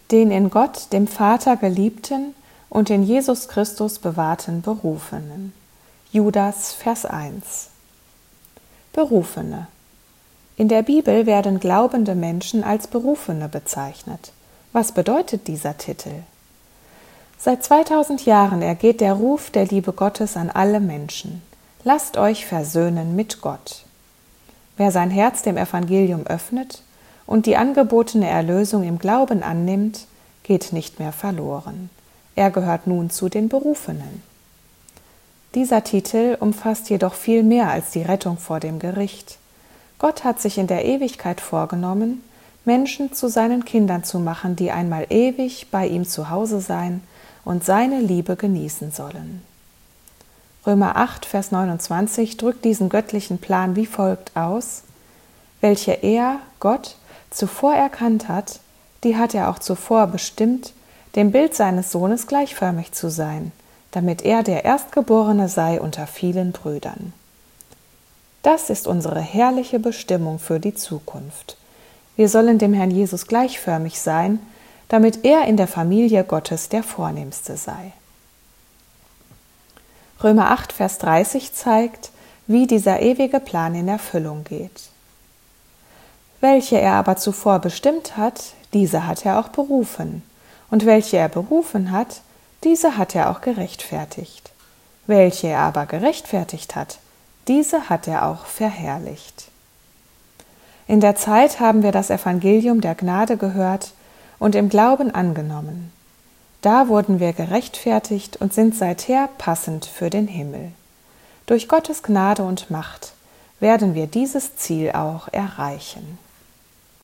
den in Gott, dem Vater geliebten und in Jesus Christus bewahrten Berufenen. Judas, Vers 1. Berufene. In der Bibel werden glaubende Menschen als Berufene bezeichnet. Was bedeutet dieser Titel? Seit 2000 Jahren ergeht der Ruf der Liebe Gottes an alle Menschen. Lasst euch versöhnen mit Gott. Wer sein Herz dem Evangelium öffnet und die angebotene Erlösung im Glauben annimmt, geht nicht mehr verloren. Er gehört nun zu den Berufenen. Dieser Titel umfasst jedoch viel mehr als die Rettung vor dem Gericht. Gott hat sich in der Ewigkeit vorgenommen, Menschen zu seinen Kindern zu machen, die einmal ewig bei ihm zu Hause sein und seine Liebe genießen sollen. Römer 8, Vers 29 drückt diesen göttlichen Plan wie folgt aus: Welche er, Gott, zuvor erkannt hat, die hat er auch zuvor bestimmt, dem Bild seines Sohnes gleichförmig zu sein, damit er der Erstgeborene sei unter vielen Brüdern. Das ist unsere herrliche Bestimmung für die Zukunft. Wir sollen dem Herrn Jesus gleichförmig sein, damit er in der Familie Gottes der Vornehmste sei. Römer 8, Vers 30 zeigt, wie dieser ewige Plan in Erfüllung geht. Welche er aber zuvor bestimmt hat, diese hat er auch berufen. Und welche er berufen hat, diese hat er auch gerechtfertigt. Welche er aber gerechtfertigt hat, diese hat er auch verherrlicht. In der Zeit haben wir das Evangelium der Gnade gehört und im Glauben angenommen. Da wurden wir gerechtfertigt und sind seither passend für den Himmel. Durch Gottes Gnade und Macht werden wir dieses Ziel auch erreichen.